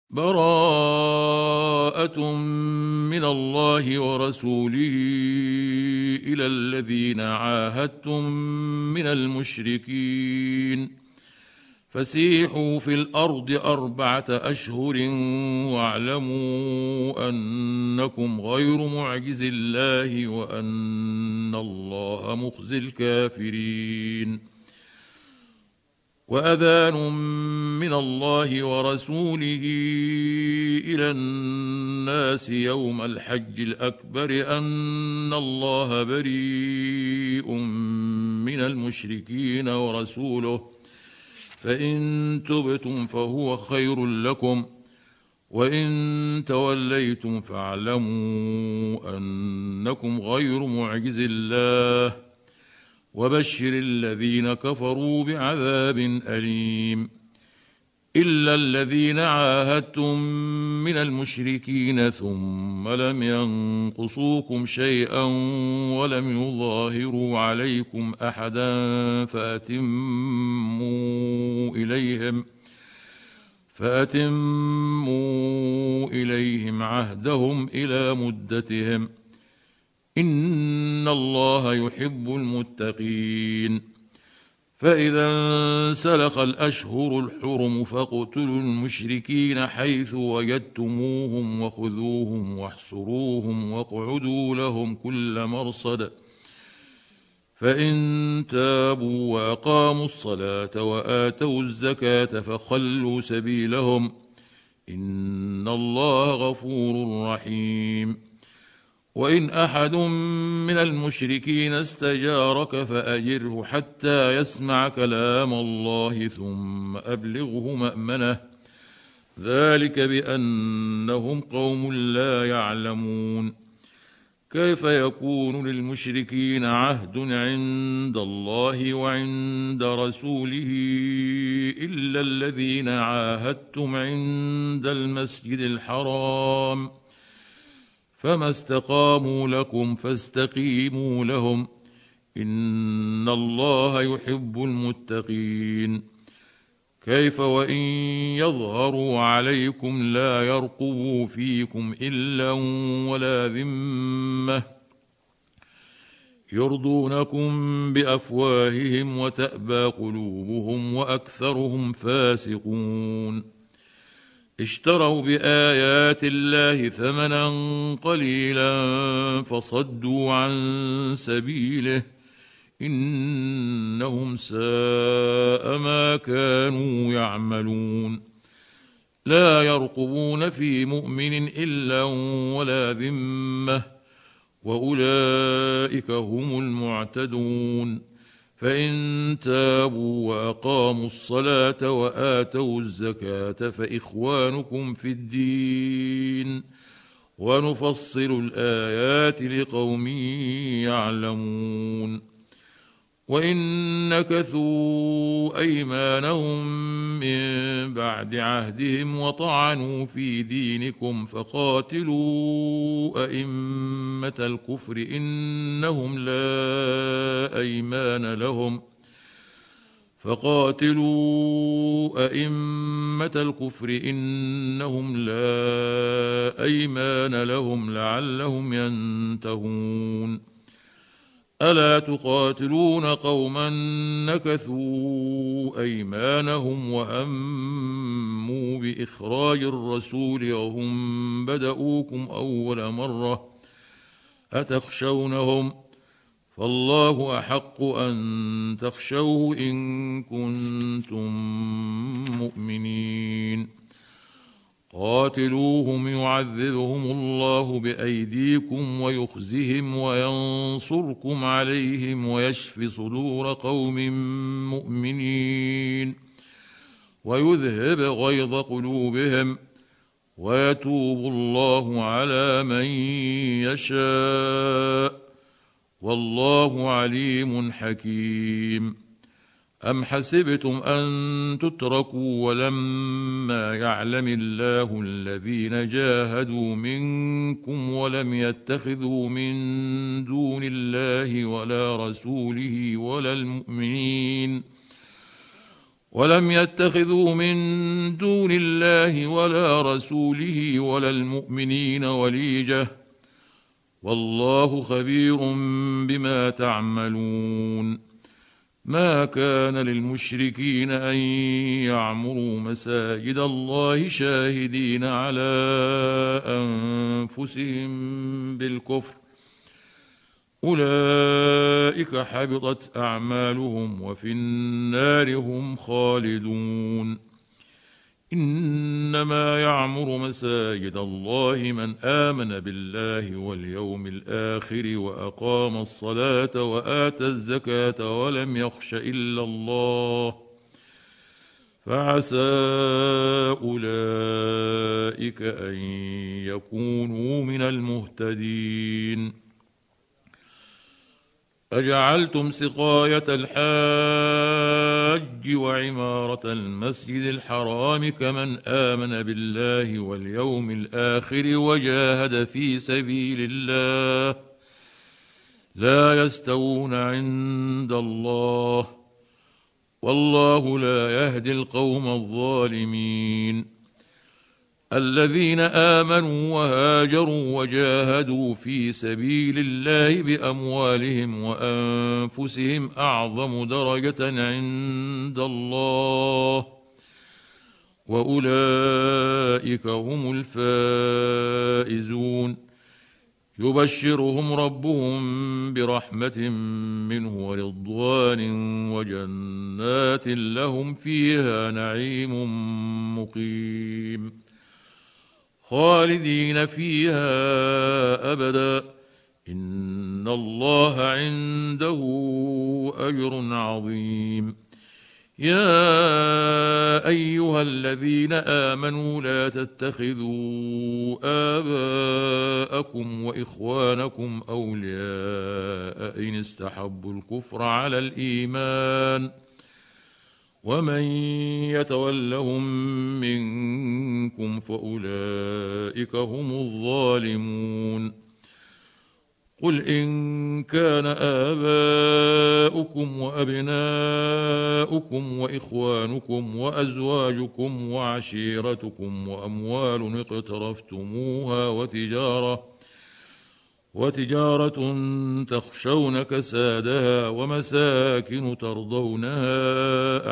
براءة من الله ورسوله إلى الذين عاهدتم من المشركين فسيحوا في الأرض 4 أشهر واعلموا أنكم غير معجز الله وأن الله مخزي الكافرين. وأذان من الله ورسوله إلى الناس يوم الحج الأكبر أن الله بريء من المشركين ورسوله فإن تبتم فهو خير لكم وإن توليتم فاعلموا أنكم غير معجز الله وبشر الذين كفروا بعذاب أليم. إلا الذين عاهدتم من المشركين ثم لم ينقصوكم شيئا ولم يظاهروا عليكم أحدا فأتموا إليهم عهدهم إلى مدتهم إن الله يحب المتقين. فإذا انسلخ الأشهر الحرم فاقتلوا المشركين حيث وجدتموهم وخذوهم واحصروهم واقعدوا لهم كل مرصد فإن تابوا وأقاموا الصلاة وآتوا الزكاة فخلوا سبيلهم إن الله غفور رحيم. وإن أحد من المشركين استجارك فأجره حتى يسمع كلام الله ثم أبلغه مأمنه ذلك بأنهم قوم لا يعلمون. كيف يكون للمشركين عهد عند الله وعند رسوله إلا الذين عاهدتم عند المسجد الحرام فما استقاموا لكم فاستقيموا لهم إن الله يحب المتقين. كيف وإن يظهروا عليكم لا يرقبوا فيكم إلا ولا ذمة يرضونكم بأفواههم وتأبى قلوبهم وأكثرهم فاسقون. اشتروا بآيات الله ثمنا قليلا فصدوا عن سبيله إنهم ساء ما كانوا يعملون. لا يرقبون في مؤمن إلا ولا ذمة وأولئك هم المعتدون. فإن تابوا وأقاموا الصلاة وآتوا الزكاة فإخوانكم في الدين ونفصل الآيات لقوم يعلمون. وإن نكثوا أيمانهم من بعد عهدهم وطعنوا في دينكم فقاتلوا أئمة الكفر إنهم لا أيمان لهم لعلهم ينتهون. ألا تقاتلون قوما نكثوا أيمانهم وهموا بإخراج الرسول وهم بدؤوكم أول مرة أتخشونهم فالله أحق أن تخشوه إن كنتم مؤمنين. قاتلوهم يعذبهم الله بأيديكم ويخزهم وينصركم عليهم ويشف صدور قوم مؤمنين ويذهب غيظ قلوبهم ويتوب الله على من يشاء والله عليم حكيم. أم حسبتم أن تتركوا ولما يعلم الله الذين جاهدوا منكم ولم يتخذوا من دون الله ولا رسوله ولم يتخذوا من دون الله ولا رسوله ولا المؤمنين وليجة والله خبير بما تعملون ما كان للمشركين أن يعمروا مساجد الله شاهدين على أنفسهم بالكفر أولئك حبطت أعمالهم وفي النار هم خالدون إنما يعمر مساجد الله من آمن بالله واليوم الآخر وأقام الصلاة وآتى الزكاة ولم يخش إلا الله فعسى أولئك أن يكونوا من المهتدين أجعلتم سقاية الحاج وعمارة المسجد الحرام كمن آمن بالله واليوم الآخر وجاهد في سبيل الله لا يستوون عند الله والله لا يهدي القوم الظالمين الذين آمنوا وهاجروا وجاهدوا في سبيل الله بأموالهم وأنفسهم أعظم درجة عند الله وأولئك هم الفائزون يبشرهم ربهم برحمة منه ورضوان وجنات لهم فيها نعيم مقيم خالدين فيها أبدا إن الله عنده أجر عظيم يا أيها الذين آمنوا لا تتخذوا آباءكم وإخوانكم أولياء إن استحبوا الكفر على الإيمان ومن يتولهم منكم فأولئك هم الظالمون قل إن كان آباؤكم وأبناؤكم وإخوانكم وأزواجكم وعشيرتكم وأموال اقترفتموها وتجارة تخشون كسادها ومساكن ترضونها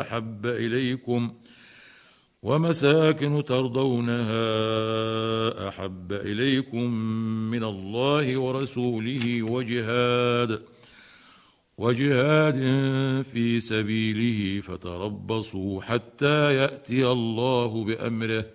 أحب إليكم من الله ورسوله وجهاد في سبيله فتربصوا حتى يأتي الله بأمره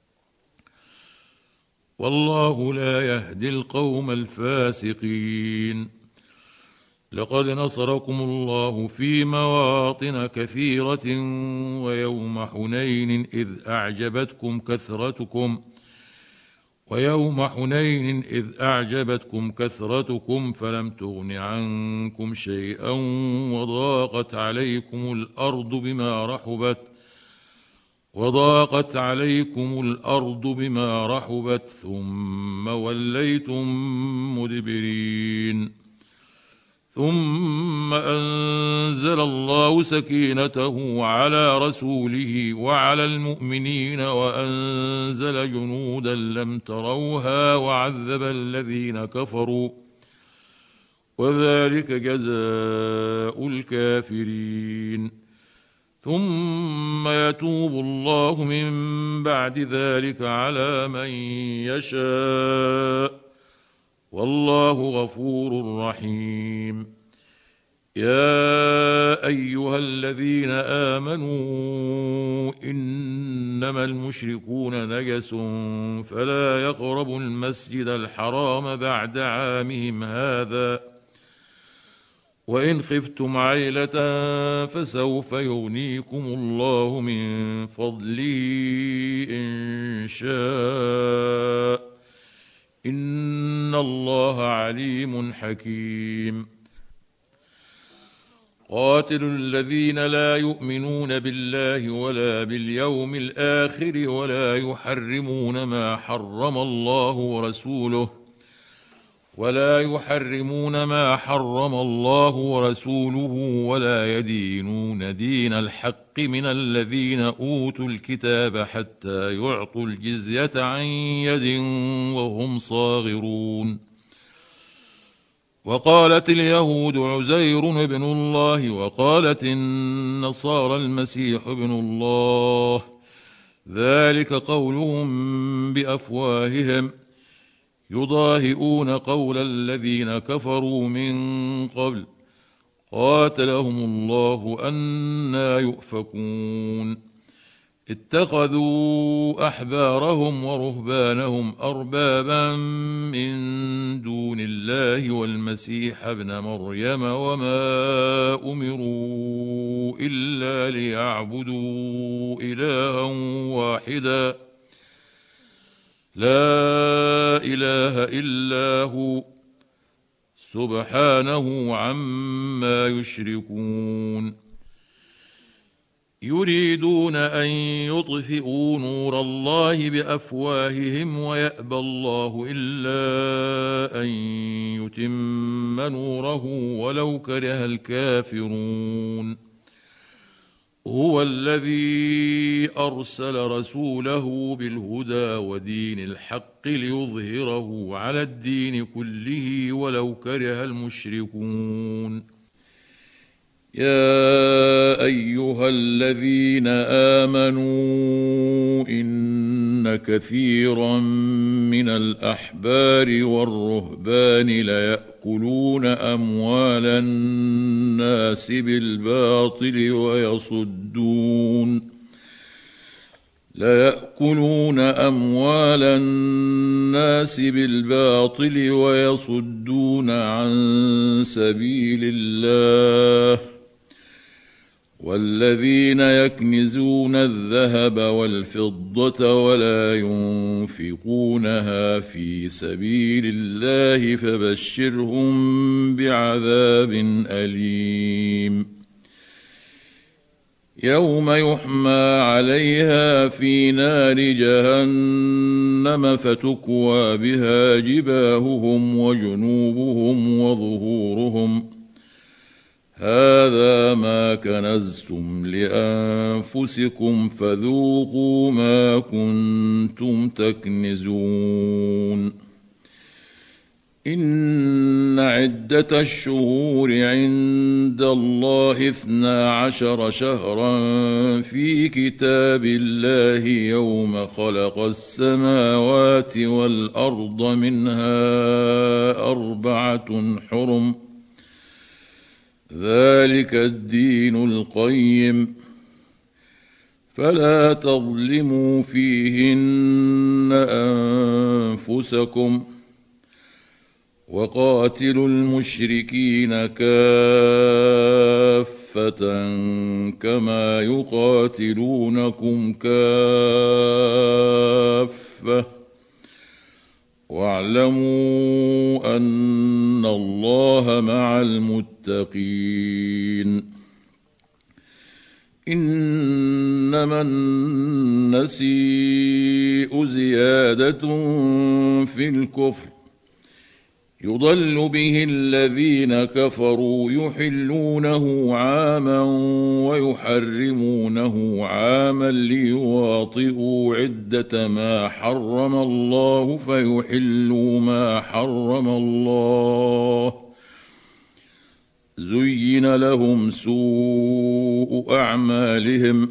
والله لا يهدي القوم الفاسقين لقد نصركم الله في مواطن كثيرة ويوم حنين إذ أعجبتكم كثرتكم فلم تغن عنكم شيئا وضاقت عليكم الأرض بما رحبت ثم وليتم مدبرين ثم أنزل الله سكينته على رسوله وعلى المؤمنين وأنزل جنودا لم تروها وعذب الذين كفروا وذلك جزاء الكافرين ثم يتوب الله من بعد ذلك على من يشاء والله غفور رحيم يا أيها الذين آمنوا إنما المشركون نجس فلا يقربوا المسجد الحرام بعد عامهم هذا وإن خفتم عيلة فسوف يغنيكم الله من فضله إن شاء إن الله عليم حكيم قاتلوا الذين لا يؤمنون بالله ولا باليوم الآخر ولا يحرمون ما حرم الله ورسوله ولا يحرمون ما حرم الله ورسوله ولا يدينون دين الحق من الذين أوتوا الكتاب حتى يعطوا الجزية عن يد وهم صاغرون. وقالت اليهود عزير ابن الله وقالت النصارى المسيح ابن الله، ذلك قولهم بأفواههم يضاهئون قول الذين كفروا من قبل قاتلهم الله أنى يؤفكون. اتخذوا أحبارهم ورهبانهم أربابا من دون الله والمسيح ابن مريم وما أمروا إلا ليعبدوا إلها واحدا لا إله إلا هو سبحانه عما يشركون. يريدون أن يطفئوا نور الله بأفواههم ويأبى الله إلا أن يتم نوره ولو كره الكافرون. هو الذي أرسل رسوله بالهدى ودين الحق ليظهره على الدين كله ولو كره المشركون. يا أيها الذين آمنوا إن كثيرا من الأحبار والرهبان ليأكلون أموال الناس بالباطل ويصدون عن سبيل الله. والذين يكنزون الذهب والفضة ولا ينفقونها في سبيل الله فبشرهم بعذاب أليم. يوم يحمى عليها في نار جهنم فتكوى بها جباههم وجنوبهم وظهورهم هذا ما كنزتم لأنفسكم فذوقوا ما كنتم تكنزون. إن عدة الشهور عند الله 12 شهرا في كتاب الله يوم خلق السماوات والأرض منها 4 حرم ذلك الدين القيم فلا تظلموا فيهن أنفسكم وقاتلوا المشركين كافة كما يقاتلونكم كافة واعلموا أن الله مع المتقين. إنما النسيء زيادة في الكفر يضل به الذين كفروا يحلونه عاما ويحرمونه عاما ليواطئوا عدة ما حرم الله فيحلوا ما حرم الله. زين لهم سوء أعمالهم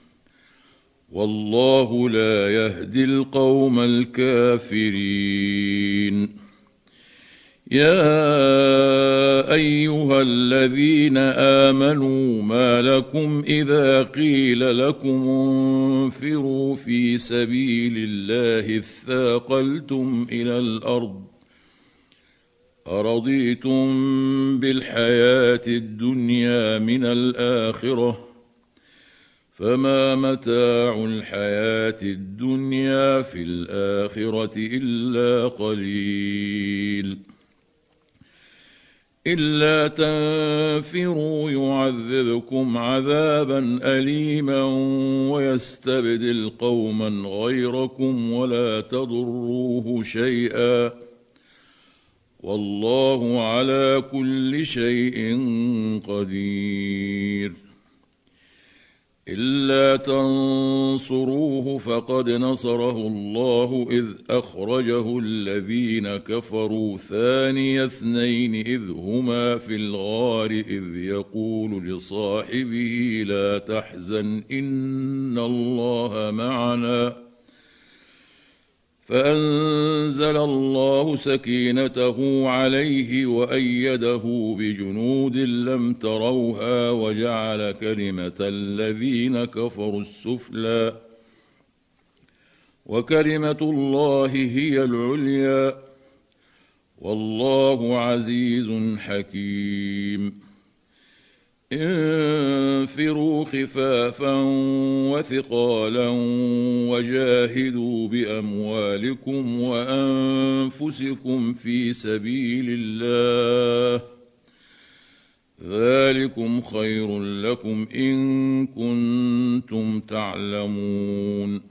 والله لا يهدي القوم الكافرين. يا أيها الذين آمنوا ما لكم إذا قيل لكم انفروا في سبيل الله اثاقلتم إلى الأرض أرضيتم بالحياة الدنيا من الآخرة فما متاع الحياة الدنيا في الآخرة إلا قليل. إلا تنفروا يعذبكم عذابا أليما ويستبدل قوما غيركم ولا تضروه شيئا والله على كل شيء قدير. إلا تنصروه فقد نصره الله إذ أخرجه الذين كفروا ثاني اثنين إذ هما في الغار إذ يقول لصاحبه لا تحزن إن الله معنا فأنزل الله سكينته عليه وأيده بجنود لم تروها وجعل كلمة الذين كفروا السفلى وكلمة الله هي العليا والله عزيز حكيم. انفروا خفافا وثقالا وجاهدوا بأموالكم وأنفسكم في سبيل الله ذلكم خير لكم إن كنتم تعلمون.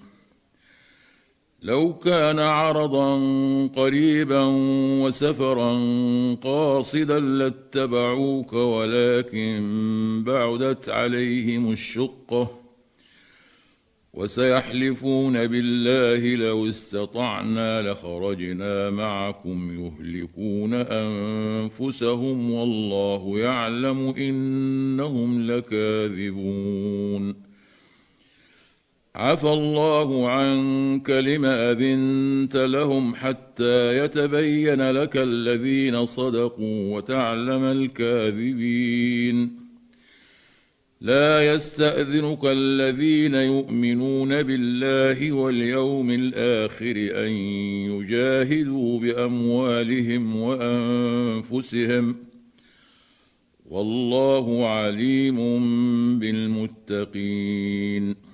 لو كان عرضا قريبا وسفرا قاصدا لاتبعوك ولكن بعدت عليهم الشقة وسيحلفون بالله لو استطعنا لخرجنا معكم يهلكون أنفسهم والله يعلم إنهم لكاذبون. عفى الله عنك لما أذنت لهم حتى يتبين لك الذين صدقوا وتعلم الكاذبين. لا يستأذنك الذين يؤمنون بالله واليوم الآخر أن يجاهدوا بأموالهم وأنفسهم والله عليم بالمتقين.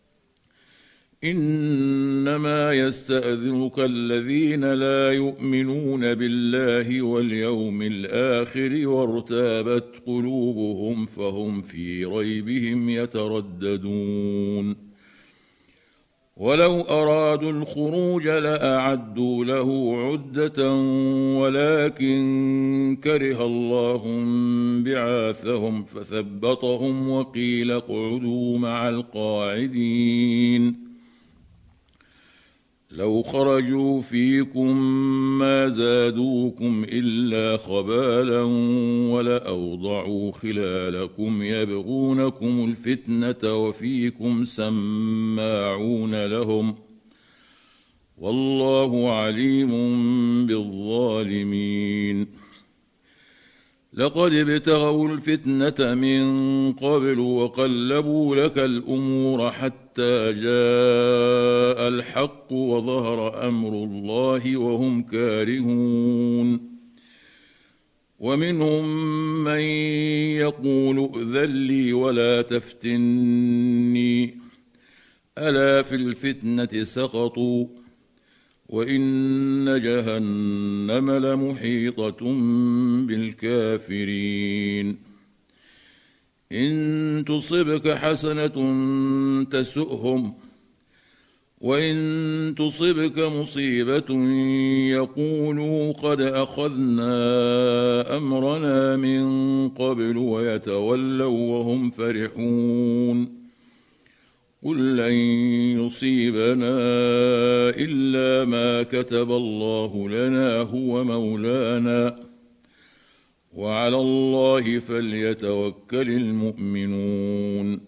إنما يستأذنك الذين لا يؤمنون بالله واليوم الآخر وارتابت قلوبهم فهم في ريبهم يترددون. ولو أرادوا الخروج لأعدوا له عدة ولكن كره الله بعاثهم فثبطهم وقيل اقعدوا مع القاعدين. لو خرجوا فيكم ما زادوكم إلا خبالا ولأوضعوا خلالكم يبغونكم الفتنة وفيكم سماعون لهم والله عليم بالظالمين. لقد ابتغوا الفتنة من قبل وقلبوا لك الأمور حتى جاء الحق وظهر أمر الله وهم كارهون. ومنهم من يقول ائذن لي ولا تفتني ألا في الفتنة سقطوا وإن جهنم لمحيطة بالكافرين. إن تصبك حسنة تسؤهم وإن تصبك مصيبة يقولوا قد أخذنا أمرنا من قبل ويتولوا وهم فرحون. قل لن يصيبنا إلا ما كتب الله لنا هو مولانا وعلى الله فليتوكل المؤمنون.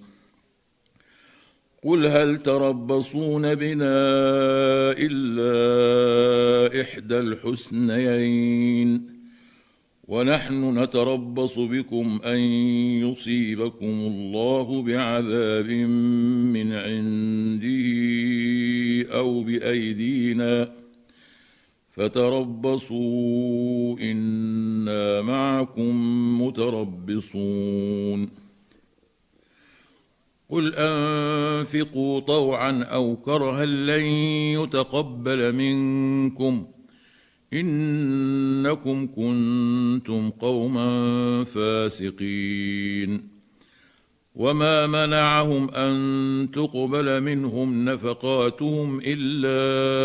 قل هل تربصون بنا إلا إحدى الحسنيين ونحن نتربص بكم أن يصيبكم الله بعذاب من عنده أو بأيدينا فتربصوا إنا معكم متربصون. قل أنفقوا طوعا أو كرها لن يتقبل منكم إنكم كنتم قوما فاسقين. وما منعهم أن تقبل منهم نفقاتهم إلا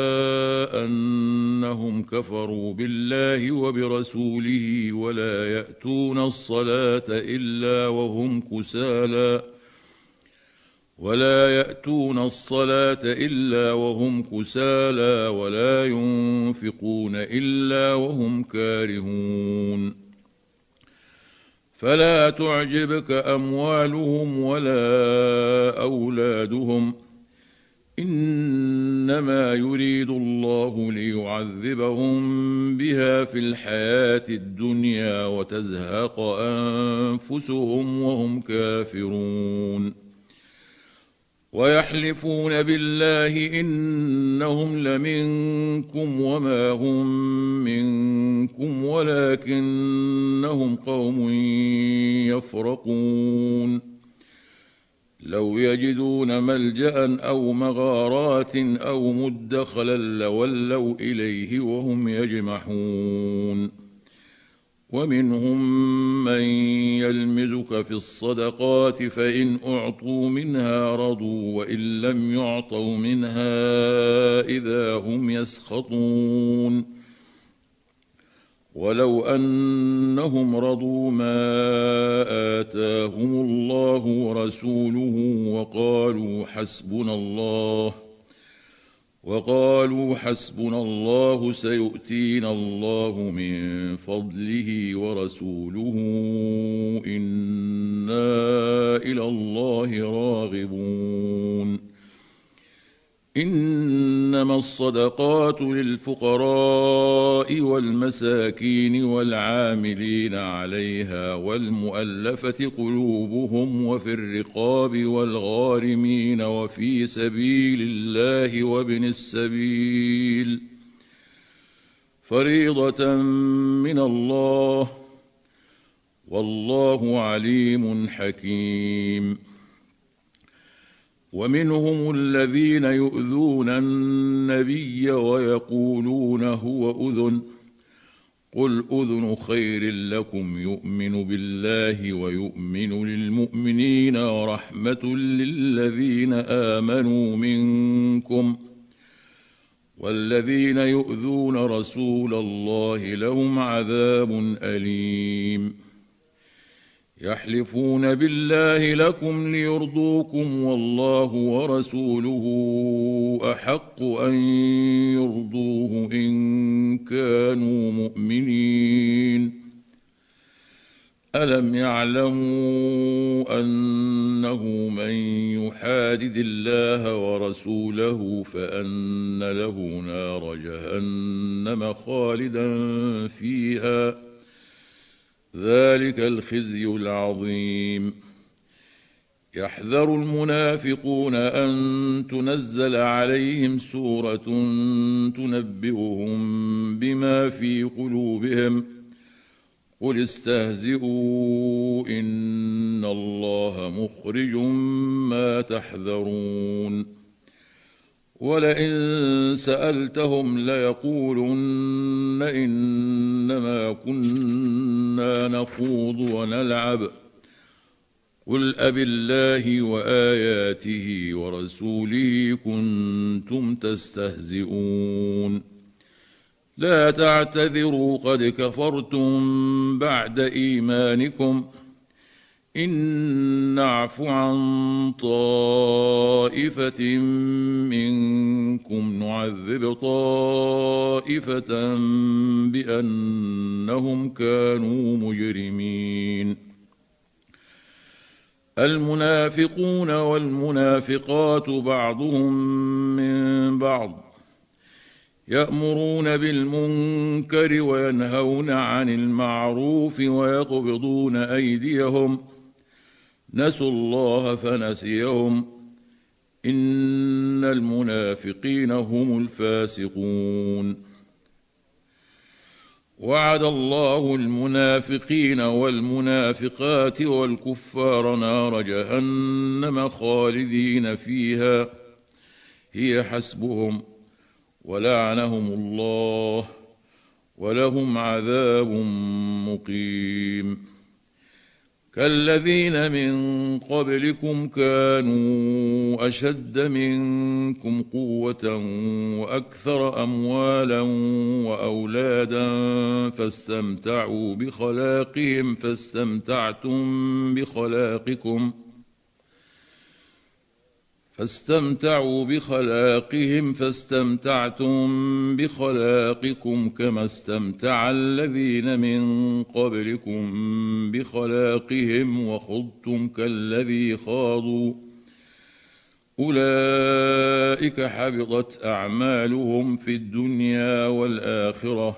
أنهم كفروا بالله وبرسوله ولا يأتون الصلاة إلا وهم كسالى ولا ينفقون إلا وهم كارهون فلا تعجبك أموالهم ولا أولادهم إنما يريد الله ليعذبهم بها في الحياة الدنيا وتزهق أنفسهم وهم كافرون ويحلفون بالله إنهم لمنكم وما هم منكم ولكنهم قوم يفرقون لو يجدون ملجأ أو مغارات أو مدخلا لولوا إليه وهم يجمحون ومنهم من يلمزك في الصدقات فإن أعطوا منها رضوا وإن لم يعطوا منها إذا هم يسخطون ولو أنهم رضوا ما آتاهم الله ورسوله وقالوا حسبنا الله سيؤتينا الله من فضله ورسوله إنا إلى الله راغبون إنما الصدقات للفقراء والمساكين والعاملين عليها والمؤلفة قلوبهم وفي الرقاب والغارمين وفي سبيل الله وابن السبيل فريضة من الله والله عليم حكيم ومنهم الذين يؤذون النبي ويقولون هو أذن قل أذن خير لكم يؤمن بالله ويؤمن للمؤمنين ورحمة للذين آمنوا منكم والذين يؤذون رسول الله لهم عذاب أليم يحلفون بالله لكم ليرضوكم والله ورسوله أحق أن يرضوه إن كانوا مؤمنين ألم يعلموا أنه من يحادد الله ورسوله فأن له نار جهنم خالدا فيها ذلك الخزي العظيم يحذر المنافقون أن تنزل عليهم سورة تنبئهم بما في قلوبهم قل استهزئوا إن الله مخرج ما تحذرون ولئن سألتهم ليقولن إنما كنا نخوض ونلعب قل أبالله وآياته ورسوله كنتم تستهزئون لا تعتذروا قد كفرتم بعد إيمانكم إن نعف عن طائفة منكم نعذب طائفة بأنهم كانوا مجرمين المنافقون والمنافقات بعضهم من بعض يأمرون بالمنكر وينهون عن المعروف ويقبضون أيديهم نسوا الله فنسيهم إن المنافقين هم الفاسقون وعد الله المنافقين والمنافقات والكفار نار جهنم خالدين فيها هي حسبهم ولعنهم الله ولهم عذاب مقيم كالذين من قبلكم كانوا أشد منكم قوة وأكثر أموالا وأولادا فاستمتعوا بخلاقهم فاستمتعتم بخلاقكم كما استمتع الذين من قبلكم بخلاقهم وخضتم كالذي خاضوا أولئك حبطت أعمالهم في الدنيا والآخرة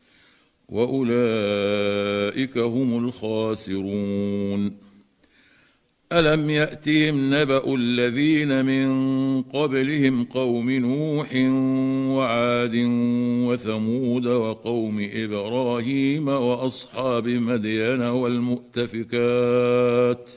وأولئك هم الخاسرون. ألم يأتهم نبأ الذين من قبلهم قوم نوح وعاد وثمود وقوم إبراهيم وأصحاب مدين والمؤتفكات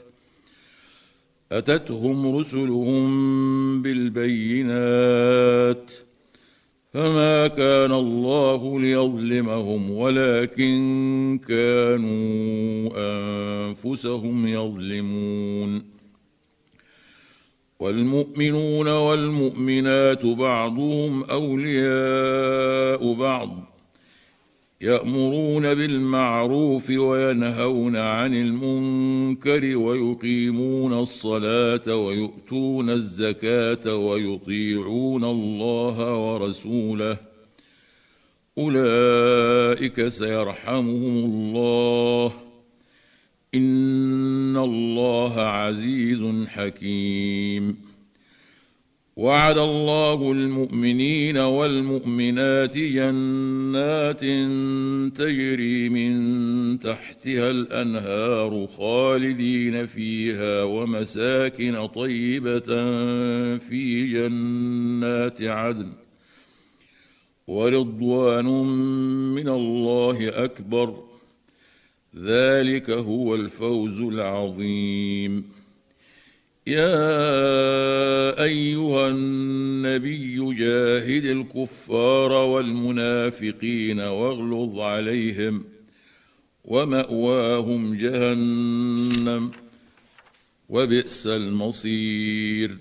أتتهم رسلهم بالبينات فما كان الله ليظلمهم ولكن كانوا أنفسهم يظلمون. والمؤمنون والمؤمنات بعضهم أولياء بعض يأمرون بالمعروف وينهون عن المنكر ويقيمون الصلاة ويؤتون الزكاة ويطيعون الله ورسوله أولئك سيرحمهم الله إن الله عزيز حكيم. وعد الله المؤمنين والمؤمنات جنات تجري من تحتها الأنهار خالدين فيها ومساكن طيبة في جنات عدن ورضوان من الله أكبر ذلك هو الفوز العظيم. يا أيها النبي جاهد الكفار والمنافقين واغلظ عليهم ومأواهم جهنم وبئس المصير.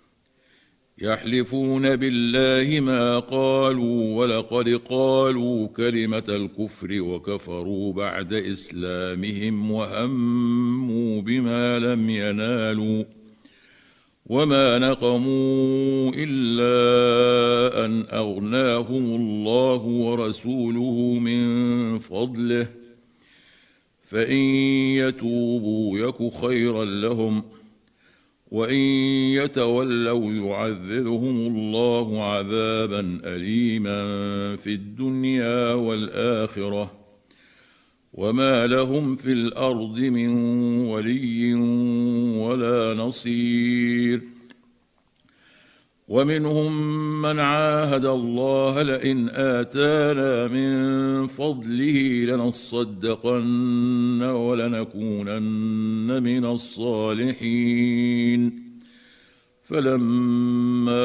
يحلفون بالله ما قالوا ولقد قالوا كلمة الكفر وكفروا بعد إسلامهم وهموا بما لم ينالوا وما نقموا إلا أن أغناهم الله ورسوله من فضله فإن يتوبوا يك خيرا لهم وإن يتولوا يعذبهم الله عذابا أليما في الدنيا والآخرة وما لهم في الأرض من ولي ولا نصير. ومنهم من عاهد الله لئن آتانا من فضله لنصدقن ولنكونن من الصالحين فلما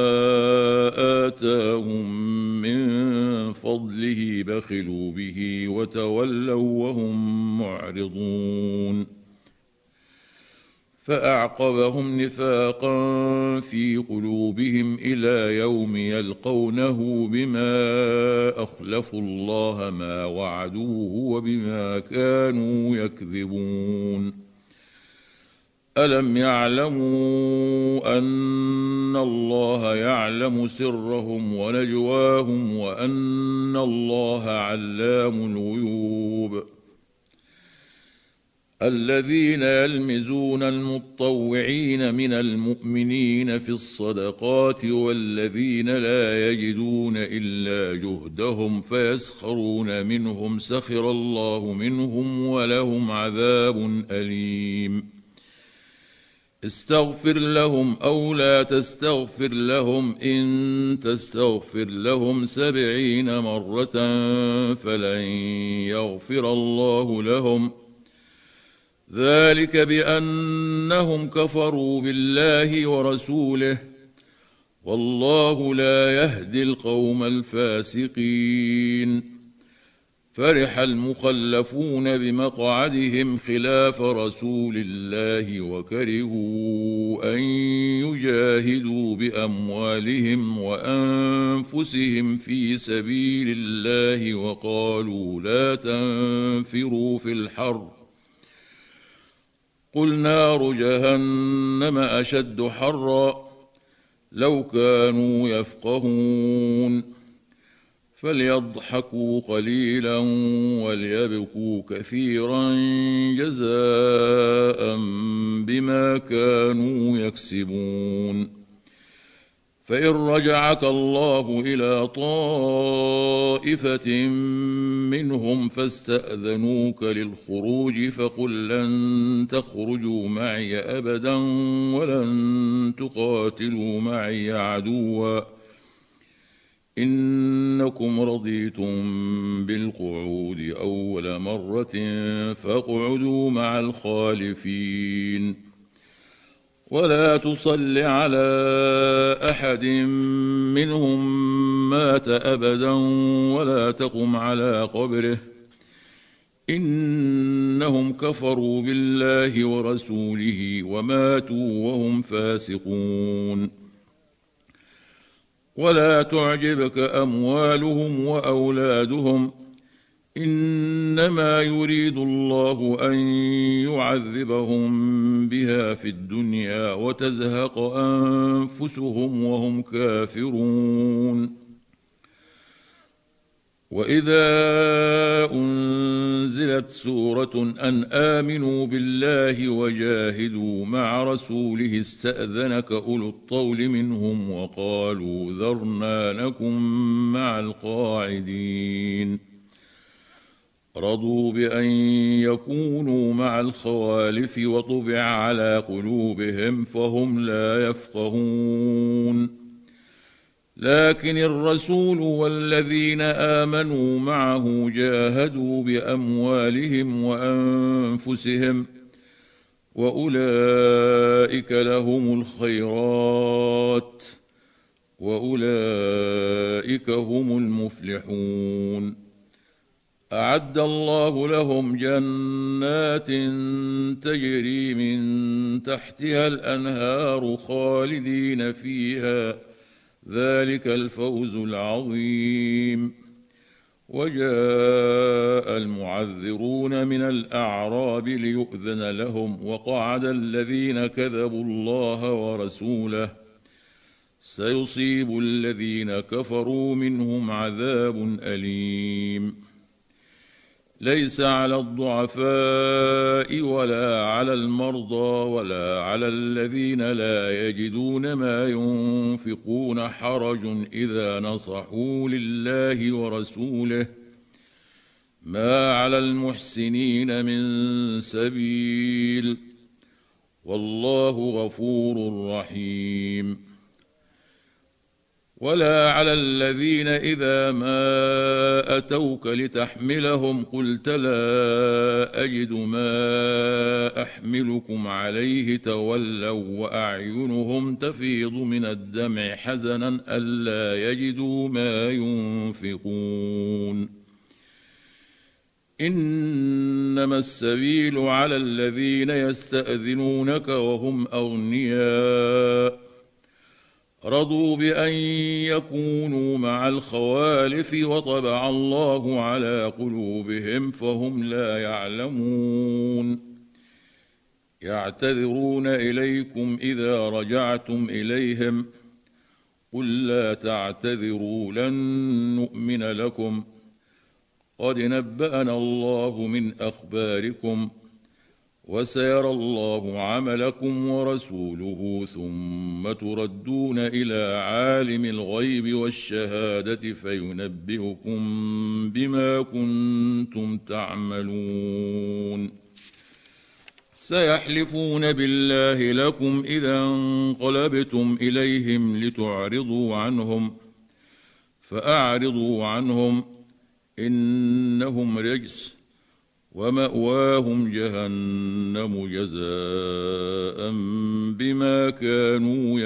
آتاهم من فضله بخلوا به وتولوا وهم معرضون. فأعقبهم نفاقا في قلوبهم إلى يوم يلقونه بما أخلفوا الله ما وعدوه وبما كانوا يكذبون. ألم يعلموا أن الله يعلم سرهم ونجواهم وأن الله علام الغيوب. الذين يلمزون المطوعين من المؤمنين في الصدقات والذين لا يجدون إلا جهدهم فيسخرون منهم سخر الله منهم ولهم عذاب أليم. استغفر لهم أو لا تستغفر لهم إن تستغفر لهم 70 مرة فلن يغفر الله لهم ذلك بأنهم كفروا بالله ورسوله والله لا يهدي القوم الفاسقين. فرح المخلفون بمقعدهم خلاف رسول الله وكرهوا أن يجاهدوا بأموالهم وأنفسهم في سبيل الله وقالوا لا تنفروا في الحر قل نار جهنم أشد حرا لو كانوا يفقهون فليضحكوا قليلا وليبكوا كثيرا جزاء بما كانوا يكسبون فإن رجعك الله إلى طائفة منهم فاستأذنوك للخروج فقل لن تخرجوا معي أبدا ولن تقاتلوا معي عدوا إنكم رضيتم بالقعود أول مرة فاقعدوا مع الخالفين ولا تصل على أحد منهم مات أبدا ولا تقم على قبره إنهم كفروا بالله ورسوله وماتوا وهم فاسقون ولا تعجبك أموالهم وأولادهم إنما يريد الله أن يعذبهم بها في الدنيا وتزهق أنفسهم وهم كافرون وإذا أنزلت سورة أن آمنوا بالله وجاهدوا مع رسوله استأذنك أولو الطول منهم وقالوا ذرنا نكن مع القاعدين رضوا بأن يكونوا مع الخوالف وطبع على قلوبهم فهم لا يفقهون لكن الرسول والذين آمنوا معه جاهدوا بأموالهم وأنفسهم وأولئك لهم الخيرات وأولئك هم المفلحون أعد الله لهم جنات تجري من تحتها الأنهار خالدين فيها ذلك الفوز العظيم وجاء المعذرون من الأعراب ليؤذن لهم وقعد الذين كذبوا الله ورسوله سيصيب الذين كفروا منهم عذاب أليم ليس على الضعفاء ولا على المرضى ولا على الذين لا يجدون ما ينفقون حرج إذا نصحوا لله ورسوله ما على المحسنين من سبيل والله غفور رحيم ولا على الذين إذا ما أتوك لتحملهم قلت لا أجد ما أحملكم عليه تولوا وأعينهم تفيض من الدمع حزنا ألا يجدوا ما ينفقون إنما السبيل على الذين يستأذنونك وهم أغنياء رضوا بأن يكونوا مع الخوالف وطبع الله على قلوبهم فهم لا يعلمون يعتذرون إليكم إذا رجعتم إليهم قل لا تعتذروا لن نؤمن لكم قد نبأنا الله من أخباركم وسيرى الله عملكم ورسوله ثم تردون إلى عالم الغيب والشهادة فينبئكم بما كنتم تعملون سيحلفون بالله لكم إذا انقلبتم إليهم لتعرضوا عنهم فأعرضوا عنهم إنهم رجس ومأواهم جهنم جزاء بما كانوا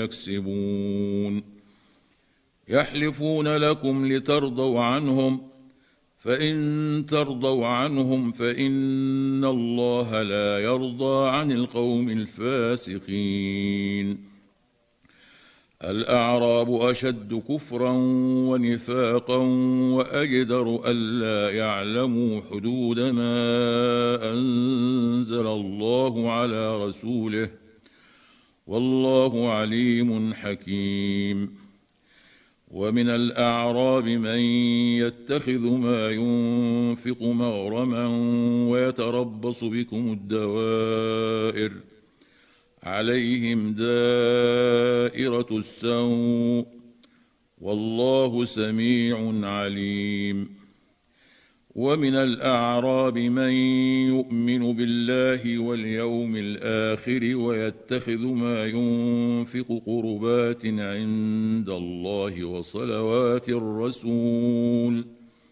يكسبون يحلفون لكم لترضوا عنهم فإن ترضوا عنهم فإن الله لا يرضى عن القوم الفاسقين. الأعراب أشد كفرا ونفاقا وأجدر ألا يعلموا حدود ما أنزل الله على رسوله، والله عليم حكيم. ومن الأعراب من يتخذ ما ينفق مغرما ويتربص بكم الدوائر، عليهم دائرة السوء، والله سميع عليم. ومن الأعراب من يؤمن بالله واليوم الآخر ويتخذ ما ينفق قربات عند الله وصلوات الرسول،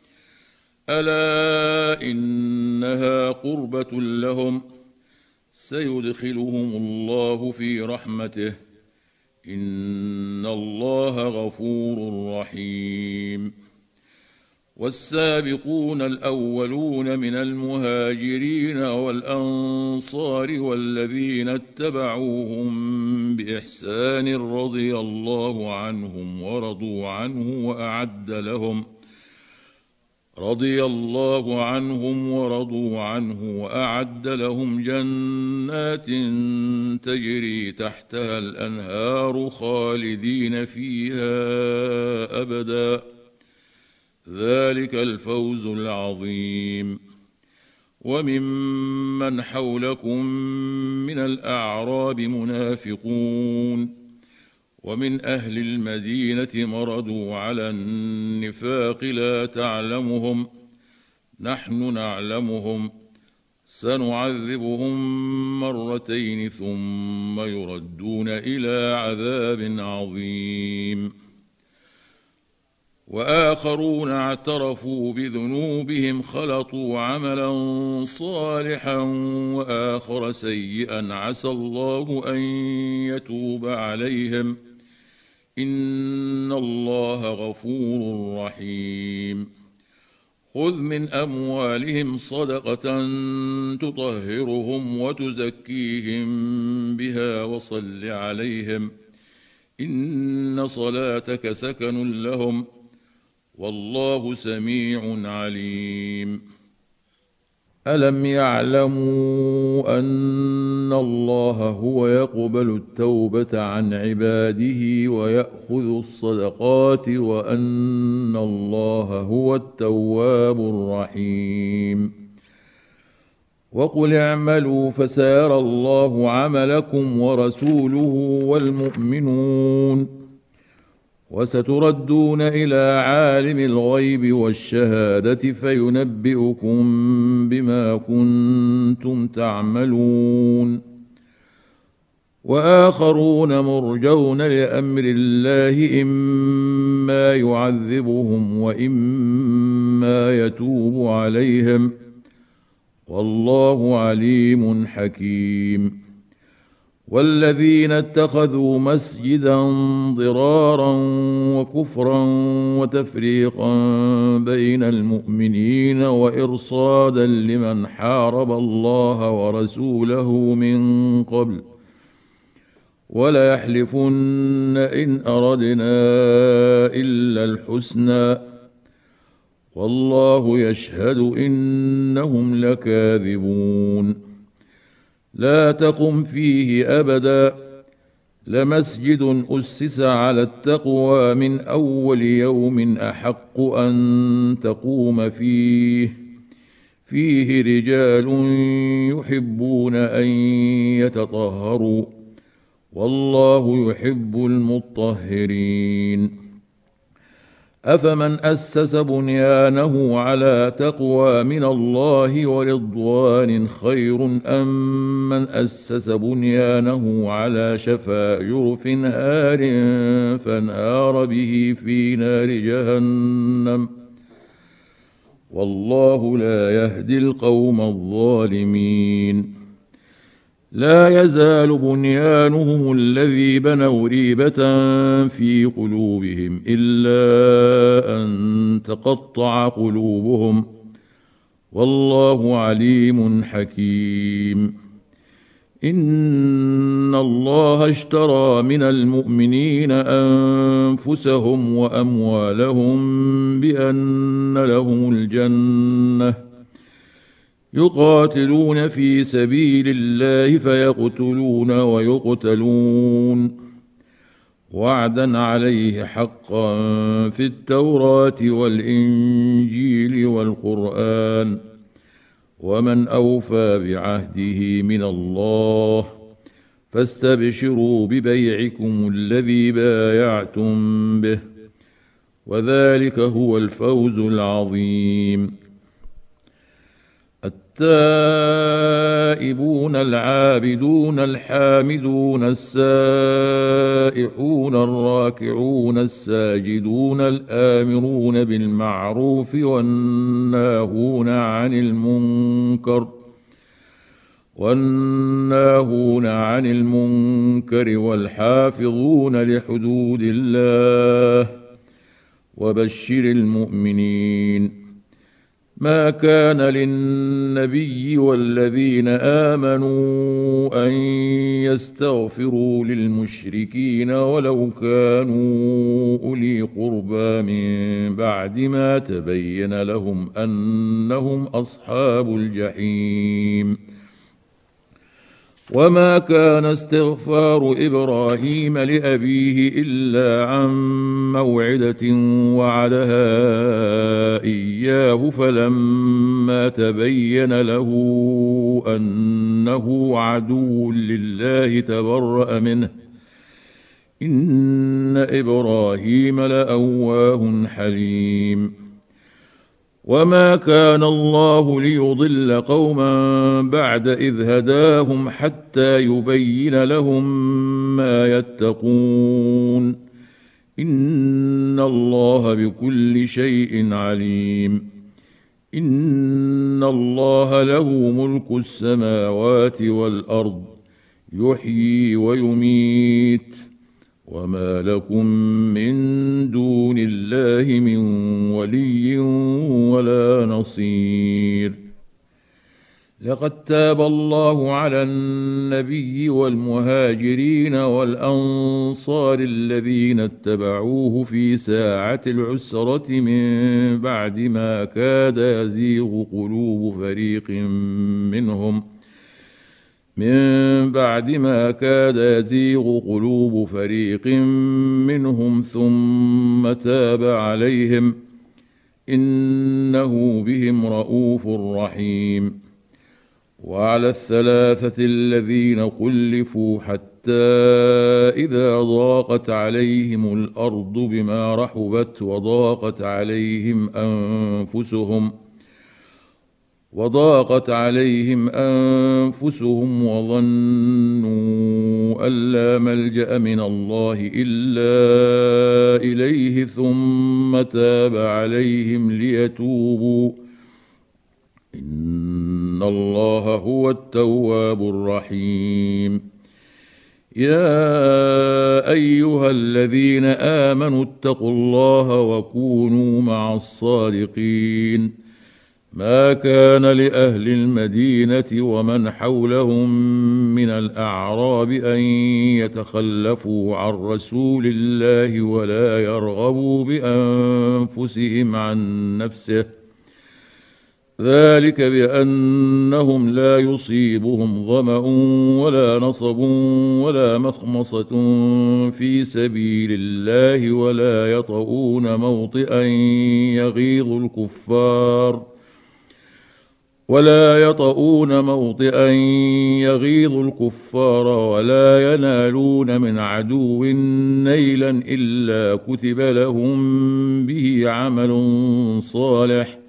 ألا إنها قربة لهم، سيدخلهم الله في رحمته، إن الله غفور رحيم. والسابقون الأولون من المهاجرين والأنصار والذين اتبعوهم بإحسان رضي الله عنهم ورضوا عنه وأعد لهم جنات تجري تحتها الأنهار خالدين فيها أبدا، ذلك الفوز العظيم. وممن حولكم من الأعراب منافقون، ومن أهل المدينة مردوا على النفاق لا تعلمهم، نحن نعلمهم، سنعذبهم مرتين ثم يردون إلى عذاب عظيم. وآخرون اعترفوا بذنوبهم خلطوا عملا صالحا وآخر سيئا عسى الله أن يتوب عليهم، إن الله غفور رحيم. خذ من أموالهم صدقة تطهرهم وتزكيهم بها وصل عليهم، إن صلاتك سكن لهم، والله سميع عليم. ألم يعلموا أن الله هو يقبل التوبة عن عباده ويأخذ الصدقات وأن الله هو التواب الرحيم؟ وقل اعملوا فسيرى الله عملكم ورسوله والمؤمنون، وستردون إلى عالم الغيب والشهادة فينبئكم بما كنتم تعملون. وآخرون مرجون لأمر الله إما يعذبهم وإما يتوب عليهم، والله عليم حكيم. والذين اتخذوا مسجدا ضرارا وكفرا وتفريقا بين المؤمنين وإرصادا لمن حارب الله ورسوله من قبل وليحلفن إن أردنا إلا الحسنى، والله يشهد إنهم لكاذبون. لا تقم فيه أبدا، لمسجد أسس على التقوى من أول يوم أحق أن تقوم فيه رجال يحبون أن يتطهروا، والله يحب المطهرين. أفمن أسس بنيانه على تقوى من الله ورضوان خير أم من أسس بنيانه على شفا جرف هار فانهار به في نار جهنم، والله لا يهدي القوم الظالمين. لا يزال بنيانهم الذي بنوا ريبة في قلوبهم إلا أن تقطع قلوبهم، والله عليم حكيم. إن الله اشترى من المؤمنين أنفسهم وأموالهم بأن لهم الجنة يقاتلون في سبيل الله فيقتلون ويقتلون، وعدا عليه حقا في التوراة والإنجيل والقرآن، ومن أوفى بعهده من الله، فاستبشروا ببيعكم الذي بايعتم به، وذلك هو الفوز العظيم. التائبون العابدون الحامدون السائحون الراكعون الساجدون الآمرون بالمعروف والناهون عن المنكر والحافظون لحدود الله، وبشر المؤمنين. ما كان للنبي والذين آمنوا أن يستغفروا للمشركين ولو كانوا أولي قربى من بعد ما تبين لهم أنهم أصحاب الجحيم. وما كان استغفار إبراهيم لأبيه إلا عن موعدة وعدها إياه فلما تبين له أنه عدو لله تبرأ منه، إن إبراهيم لأواه حليم. وما كان الله ليضل قوما بعد إذ هداهم حتى يبين لهم ما يتقون، إن الله بكل شيء عليم. إن الله له ملك السماوات والأرض يحيي ويميت، وما لكم من دون الله من ولي ولا نصير. لقد تاب الله على النبي والمهاجرين والأنصار الذين اتبعوه في ساعة العسرة من بعد ما كاد يزيغ قلوب فريق منهم ثم تاب عليهم، إنه بهم رءوف رحيم. وعلى الثلاثة الذين خلفوا حتى إذا ضاقت عليهم الأرض بما رحبت وضاقت عليهم أنفسهم وظنوا أن لا ملجأ من الله إلا إليه ثم تاب عليهم ليتوبوا، إن الله هو التواب الرحيم. يا أيها الذين آمنوا اتقوا الله وكونوا مع الصادقين. ما كان لأهل المدينة ومن حولهم من الأعراب أن يتخلفوا عن رسول الله ولا يرغبوا بأنفسهم عن نفسه، ذلك بأنهم لا يصيبهم ظمأ ولا نصب ولا مخمصة في سبيل الله ولا يطؤون موطئا يغيظ الكفار ولا ينالون من عدو نيلا إلا كتب لهم به عمل صالح،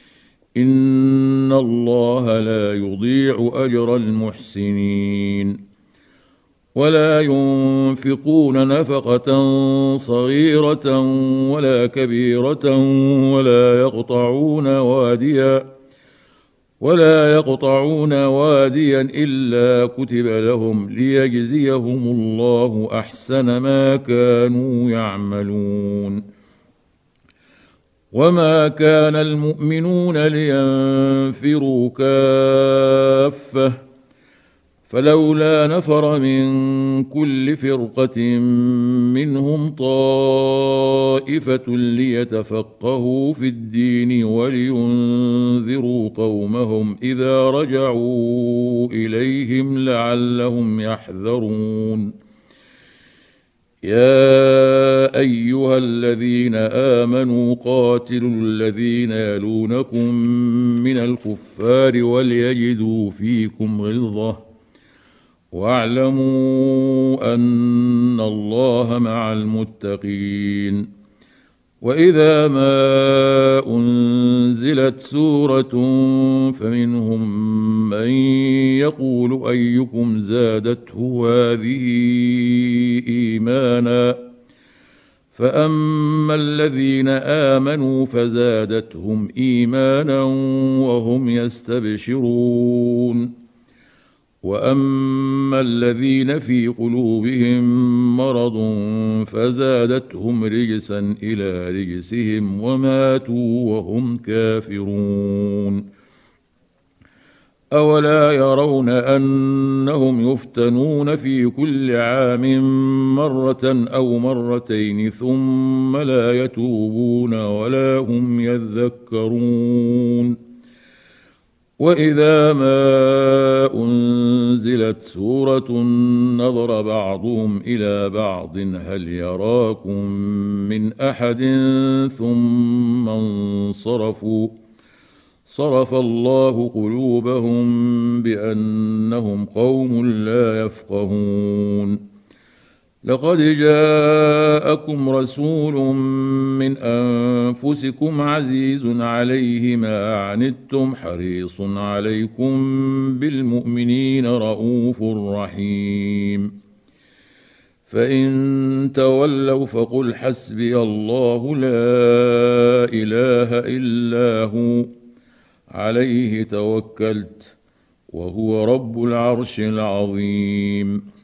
إن الله لا يضيع أجر المحسنين. ولا ينفقون نفقة صغيرة ولا كبيرة ولا يقطعون واديا إلا كتب لهم ليجزيهم الله أحسن ما كانوا يعملون. وما كان المؤمنون لينفروا كافة فلولا نفر من كل فرقة منهم طائفة ليتفقهوا في الدين ولينذروا قومهم إذا رجعوا إليهم لعلهم يحذرون يا أيها الذين آمنوا قاتلوا الذين يلونكم من الكفار وليجدوا فيكم غلظة واعلموا أن الله مع المتقين وإذا ما أنزلت سورة فمنهم من يقول أيكم زادته هذه إيمانا فأما الذين آمنوا فزادتهم إيمانا وهم يستبشرون وأما الذين في قلوبهم مرض فزادتهم رجسا إلى رجسهم وماتوا وهم كافرون أولا يرون أنهم يفتنون في كل عام مرة أو مرتين ثم لا يتوبون ولا هم يذكرون وإذا ما أنزلت سورة نظر بعضهم إلى بعض هل يراكم من أحد ثم انصرفوا صرف الله قلوبهم بأنهم قوم لا يفقهون لقد جاءكم رسول من أنفسكم عزيز عليه ما عنتم حريص عليكم بالمؤمنين رءوف رحيم فإن تولوا فقل حسبي الله لا إله إلا هو عليه توكلت وهو رب العرش العظيم